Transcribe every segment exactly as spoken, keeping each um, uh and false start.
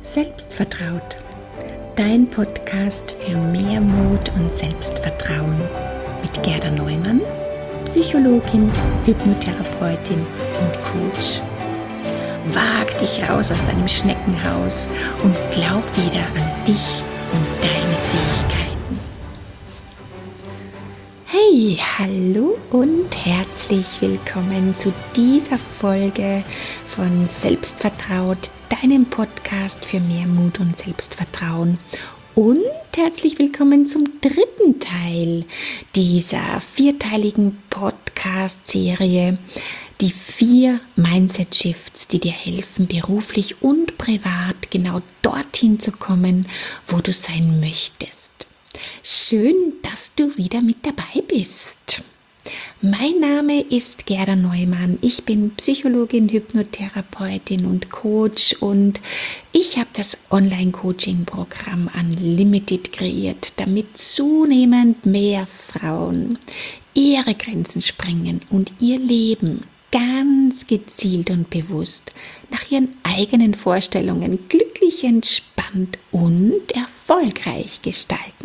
Selbstvertraut, dein Podcast für mehr Mut und Selbstvertrauen mit Gerda Neumann, Psychologin, Hypnotherapeutin und Coach. Wag dich raus aus deinem Schneckenhaus und glaub wieder an dich und deine Fähigkeiten. Hey, hallo und herzlich willkommen zu dieser Folge von Selbstvertraut, deinem Podcast für mehr Mut und Selbstvertrauen. Und herzlich willkommen zum dritten Teil dieser vierteiligen Podcast-Serie, die vier Mindset-Shifts, die dir helfen, beruflich und privat genau dorthin zu kommen, wo du sein möchtest. Schön, dass du wieder mit dabei bist. Mein Name ist Gerda Neumann. Ich bin Psychologin, Hypnotherapeutin und Coach und ich habe das Online-Coaching-Programm Unlimited kreiert, damit zunehmend mehr Frauen ihre Grenzen sprengen und ihr Leben ganz gezielt und bewusst nach ihren eigenen Vorstellungen glücklich, entspannt und erfolgreich gestalten.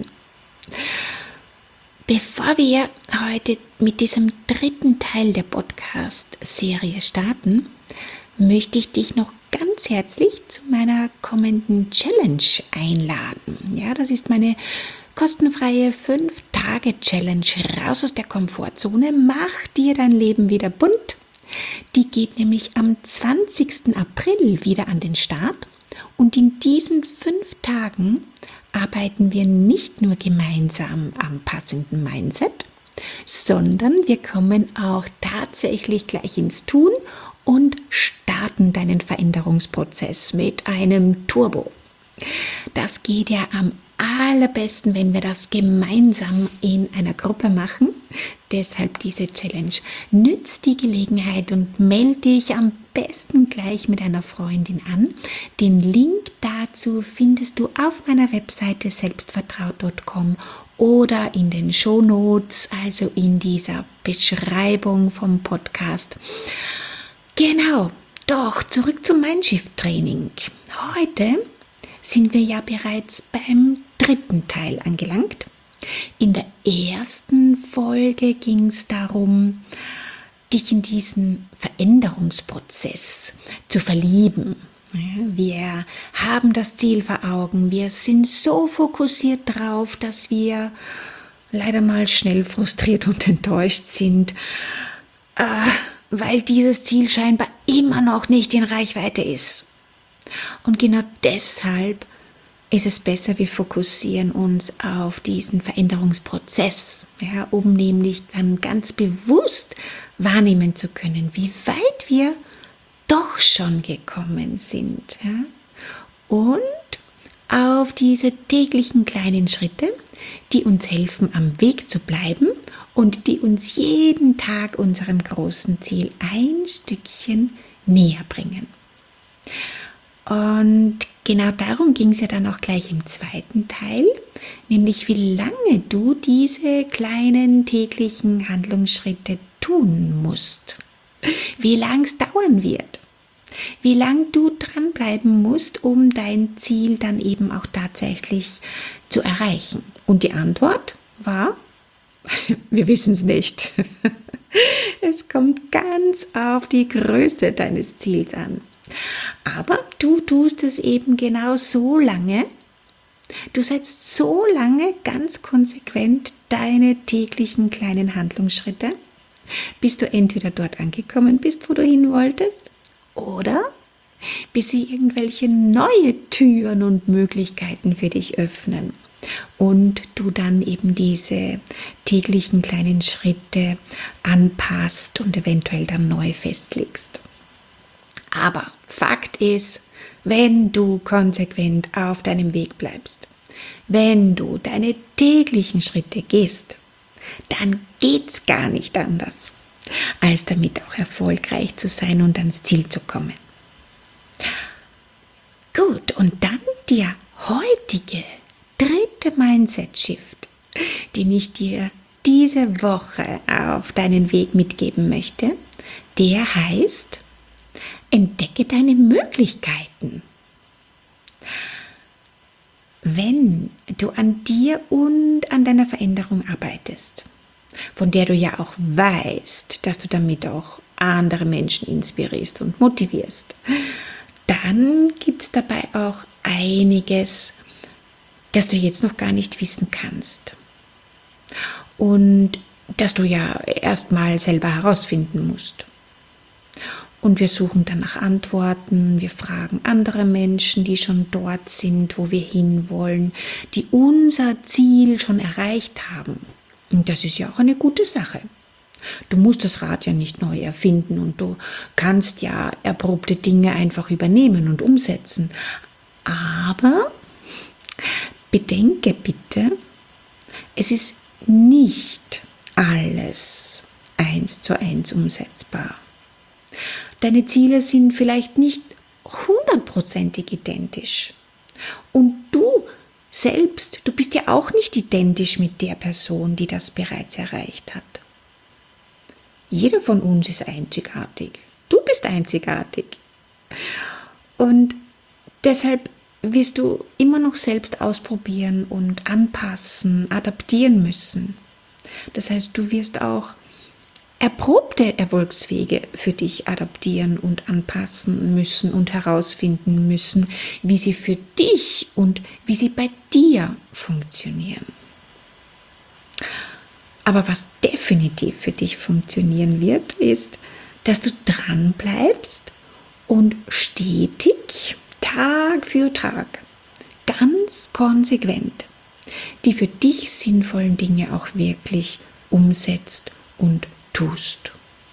Bevor wir heute mit diesem dritten Teil der Podcast-Serie starten, möchte ich dich noch ganz herzlich zu meiner kommenden Challenge einladen. Ja, das ist meine kostenfreie fünf Tage Challenge raus aus der Komfortzone. Mach dir dein Leben wieder bunt. Die geht nämlich am zwanzigsten April wieder an den Start. Und in diesen fünf Tagen arbeiten wir nicht nur gemeinsam am passenden Mindset, sondern wir kommen auch tatsächlich gleich ins Tun und starten deinen Veränderungsprozess mit einem Turbo. Das geht ja am allerbesten, wenn wir das gemeinsam in einer Gruppe machen. Deshalb diese Challenge. Nütz die Gelegenheit und melde dich am besten gleich mit einer Freundin an. Den Link dazu findest du auf meiner Webseite selbstvertraut punkt com oder in den Shownotes, also in dieser Beschreibung vom Podcast. Genau, doch zurück zum Mindshift-Training. Heute sind wir ja bereits beim dritten Teil angelangt. In der ersten Folge ging es darum, dich in diesen Veränderungsprozess zu verlieben. Wir haben das Ziel vor Augen, wir sind so fokussiert drauf, dass wir leider mal schnell frustriert und enttäuscht sind, weil dieses Ziel scheinbar immer noch nicht in Reichweite ist. Und genau deshalb ist es besser, wir fokussieren uns auf diesen Veränderungsprozess, ja, um nämlich dann ganz bewusst wahrnehmen zu können, wie weit wir doch schon gekommen sind. Ja. Und auf diese täglichen kleinen Schritte, die uns helfen, am Weg zu bleiben und die uns jeden Tag unserem großen Ziel ein Stückchen näher bringen. Und genau darum ging es ja dann auch gleich im zweiten Teil, nämlich wie lange du diese kleinen täglichen Handlungsschritte tun musst, wie lang es dauern wird, wie lang du dranbleiben musst, um dein Ziel dann eben auch tatsächlich zu erreichen. Und die Antwort war, wir wissen es nicht. Es kommt ganz auf die Größe deines Ziels an. Aber du tust es eben genau so lange, du setzt so lange ganz konsequent deine täglichen kleinen Handlungsschritte, bis du entweder dort angekommen bist, wo du hin wolltest, oder bis sie irgendwelche neue Türen und Möglichkeiten für dich öffnen und du dann eben diese täglichen kleinen Schritte anpasst und eventuell dann neu festlegst. Aber Fakt ist, wenn du konsequent auf deinem Weg bleibst, wenn du deine täglichen Schritte gehst, dann geht's gar nicht anders, als damit auch erfolgreich zu sein und ans Ziel zu kommen. Gut, und dann der heutige dritte Mindset-Shift, den ich dir diese Woche auf deinen Weg mitgeben möchte, der heißt, entdecke deine Möglichkeiten. wenn du an dir und an deiner Veränderung arbeitest, von der du ja auch weißt, dass du damit auch andere Menschen inspirierst und motivierst, dann gibt es dabei auch einiges, das du jetzt noch gar nicht wissen kannst und das du ja erstmal selber herausfinden musst. Und wir suchen dann nach Antworten, wir fragen andere Menschen, die schon dort sind, wo wir hinwollen, die unser Ziel schon erreicht haben. Und das ist ja auch eine gute Sache. Du musst das Rad ja nicht neu erfinden und du kannst ja erprobte Dinge einfach übernehmen und umsetzen. Aber bedenke bitte, es ist nicht alles eins zu eins umsetzbar. Deine Ziele sind vielleicht nicht hundertprozentig identisch. Und du selbst, du bist ja auch nicht identisch mit der Person, die das bereits erreicht hat. Jeder von uns ist einzigartig. Du bist einzigartig. Und deshalb wirst du immer noch selbst ausprobieren und anpassen, adaptieren müssen. Das heißt, du wirst auch erprobte Erfolgswege für dich adaptieren und anpassen müssen und herausfinden müssen, wie sie für dich und wie sie bei dir funktionieren. Aber was definitiv für dich funktionieren wird, ist, dass du dran bleibst und stetig, Tag für Tag, ganz konsequent die für dich sinnvollen Dinge auch wirklich umsetzt und tust.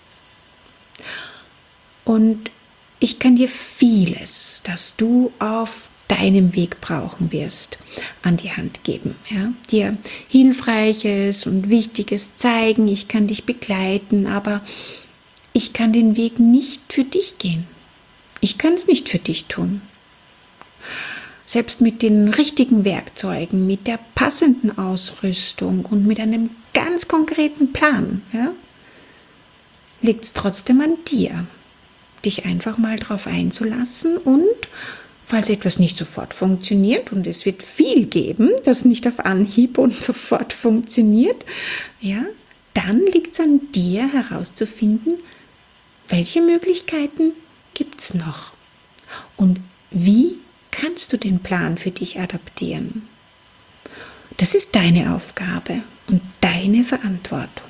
Und ich kann dir vieles, das du auf deinem Weg brauchen wirst, an die Hand geben. Ja? Dir Hilfreiches und Wichtiges zeigen, ich kann dich begleiten, aber ich kann den Weg nicht für dich gehen. Ich kann es nicht für dich tun. Selbst mit den richtigen Werkzeugen, mit der passenden Ausrüstung und mit einem ganz konkreten Plan, ja, liegt es trotzdem an dir, dich einfach mal drauf einzulassen und, falls etwas nicht sofort funktioniert, und es wird viel geben, das nicht auf Anhieb und sofort funktioniert, ja, dann liegt es an dir herauszufinden, welche Möglichkeiten gibt es noch und wie kannst du den Plan für dich adaptieren. Das ist deine Aufgabe und deine Verantwortung.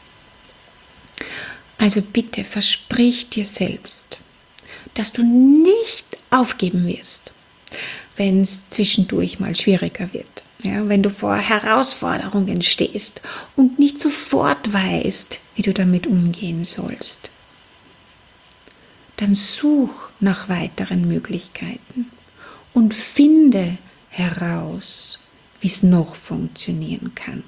Also bitte versprich dir selbst, dass du nicht aufgeben wirst, wenn es zwischendurch mal schwieriger wird. Ja, wenn du vor Herausforderungen stehst und nicht sofort weißt, wie du damit umgehen sollst. Dann such nach weiteren Möglichkeiten und finde heraus, wie es noch funktionieren kann.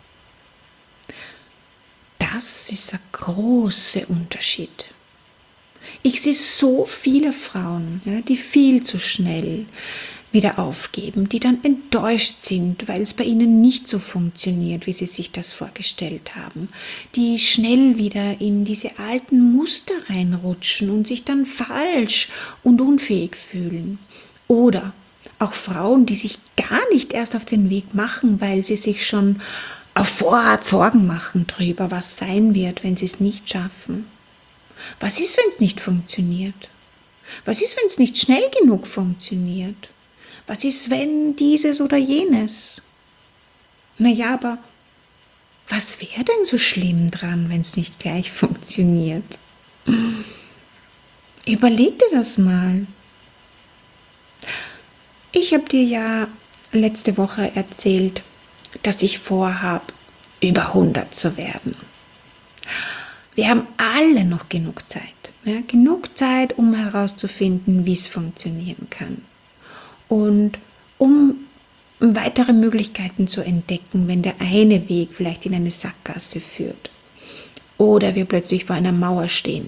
Das ist ein großer Unterschied. Ich sehe so viele Frauen, ja, die viel zu schnell wieder aufgeben, die dann enttäuscht sind, weil es bei ihnen nicht so funktioniert, wie sie sich das vorgestellt haben, die schnell wieder in diese alten Muster reinrutschen und sich dann falsch und unfähig fühlen. Oder auch Frauen, die sich gar nicht erst auf den Weg machen, weil sie sich schon auf Vorrat Sorgen machen drüber, was sein wird, wenn sie es nicht schaffen. Was ist, wenn es nicht funktioniert? Was ist, wenn es nicht schnell genug funktioniert? Was ist, wenn dieses oder jenes? Naja, aber was wäre denn so schlimm dran, wenn es nicht gleich funktioniert? Überleg dir das mal. Ich habe dir ja letzte Woche erzählt, dass ich vorhabe, über hundert zu werden. Wir haben alle noch genug Zeit. Ja, genug Zeit, um herauszufinden, wie es funktionieren kann. Und um weitere Möglichkeiten zu entdecken, wenn der eine Weg vielleicht in eine Sackgasse führt. Oder wir plötzlich vor einer Mauer stehen.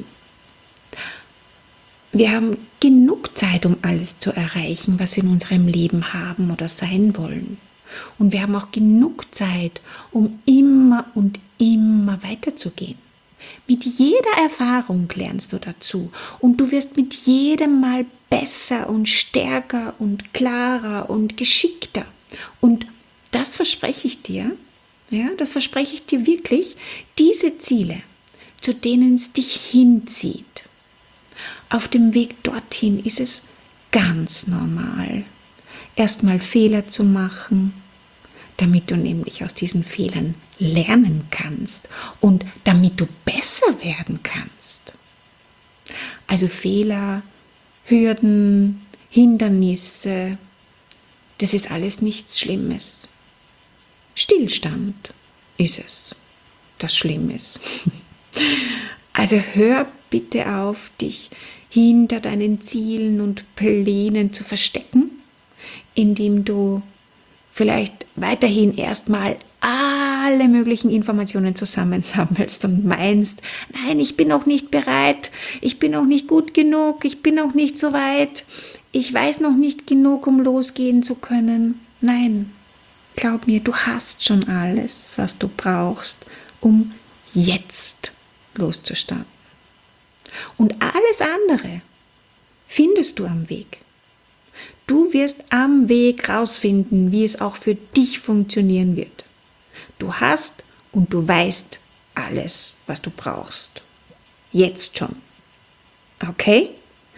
Wir haben genug Zeit, um alles zu erreichen, was wir in unserem Leben haben oder sein wollen. Und wir haben auch genug Zeit, um immer und immer weiterzugehen. Mit jeder Erfahrung lernst du dazu und du wirst mit jedem Mal besser und stärker und klarer und geschickter. Und das verspreche ich dir, ja, das verspreche ich dir wirklich, diese Ziele, zu denen es dich hinzieht, auf dem Weg dorthin ist es ganz normal, erstmal Fehler zu machen, damit du nämlich aus diesen Fehlern lernen kannst und damit du besser werden kannst. Also Fehler, Hürden, Hindernisse, das ist alles nichts Schlimmes. Stillstand ist es, das schlimm ist. Also hör bitte auf, dich hinter deinen Zielen und Plänen zu verstecken, indem du vielleicht weiterhin erstmal alle möglichen Informationen zusammensammelst und meinst, nein, ich bin noch nicht bereit, ich bin noch nicht gut genug, ich bin noch nicht so weit, ich weiß noch nicht genug, um losgehen zu können. Nein, glaub mir, du hast schon alles, was du brauchst, um jetzt loszustarten. Und alles andere findest du am Weg. Du wirst am Weg rausfinden, wie es auch für dich funktionieren wird. Du hast und du weißt alles, was du brauchst. Jetzt schon. Okay?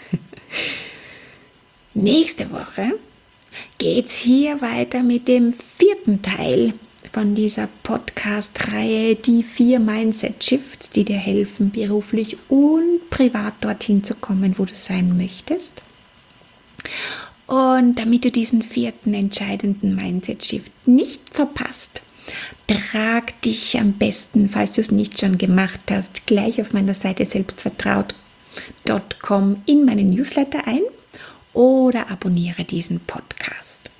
Nächste Woche geht's hier weiter mit dem vierten Teil von dieser Podcast-Reihe, die vier Mindset-Shifts, die dir helfen, beruflich und privat dorthin zu kommen, wo du sein möchtest. Und damit du diesen vierten entscheidenden Mindset-Shift nicht verpasst, trag dich am besten, falls du es nicht schon gemacht hast, gleich auf meiner Seite selbstvertraut punkt com in meinen Newsletter ein oder abonniere diesen Podcast.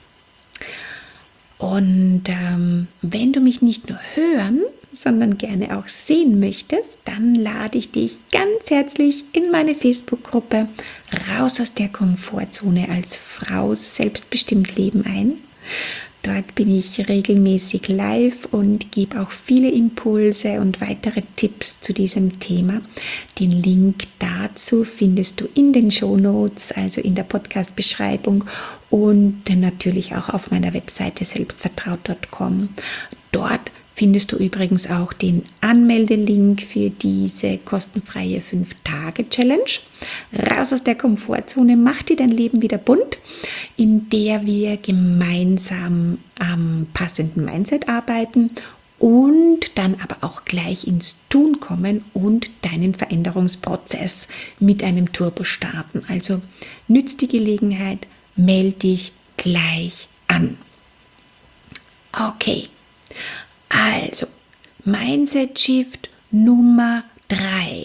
Und ähm, wenn du mich nicht nur hören, sondern gerne auch sehen möchtest, dann lade ich dich ganz herzlich in meine Facebook-Gruppe Raus aus der Komfortzone als Frau selbstbestimmt leben ein. Dort bin ich regelmäßig live und gebe auch viele Impulse und weitere Tipps zu diesem Thema. Den Link dazu findest du in den Shownotes, also in der Podcast-Beschreibung und natürlich auch auf meiner Webseite selbstvertraut punkt com. Dort findest du übrigens auch den Anmeldelink für diese kostenfreie fünf Tage Challenge. Raus aus der Komfortzone, mach dir dein Leben wieder bunt, in der wir gemeinsam am passenden Mindset arbeiten und dann aber auch gleich ins Tun kommen und deinen Veränderungsprozess mit einem Turbo starten. Also nütz die Gelegenheit, melde dich gleich an. Okay. Also, Mindset Shift Nummer drei.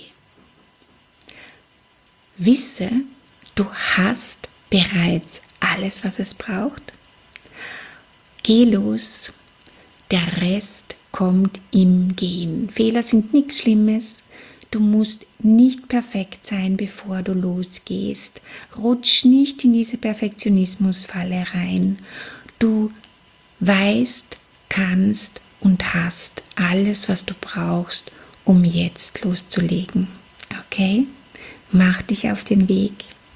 Wisse, du hast bereits alles, was es braucht. Geh los, der Rest kommt im Gehen. Fehler sind nichts Schlimmes. Du musst nicht perfekt sein, bevor du losgehst. Rutsch nicht in diese Perfektionismusfalle rein. Du weißt, kannst und hast alles, was du brauchst, um jetzt loszulegen. Okay? Mach dich auf den Weg.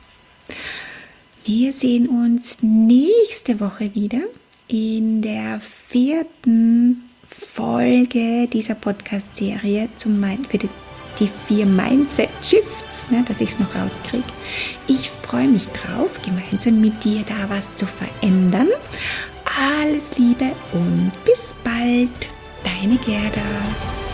Wir sehen uns nächste Woche wieder in der vierten Folge dieser Podcast-Serie zum für die, die vier Mindset-Shifts, ne, dass ich es noch rauskriege. Ich freue mich drauf, gemeinsam mit dir da was zu verändern. Alles Liebe und bis bald, deine Gerda.